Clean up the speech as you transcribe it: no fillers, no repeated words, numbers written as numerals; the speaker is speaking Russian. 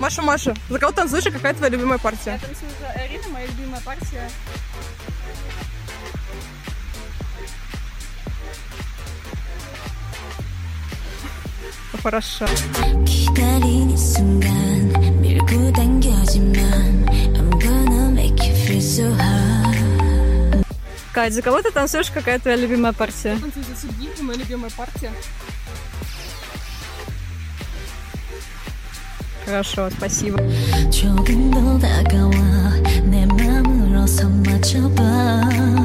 Маша, за кого танцуешь и какая твоя любимая партия? Я танцую за Арина, моя любимая партия. Хорошо. Кать, за кого ты танцуешь? Какая твоя любимая партия? Я танцую за Сергея, моя любимая партия. Хорошо, спасибо. 조금 더 다가와 내 맘으로 손 맞춰봐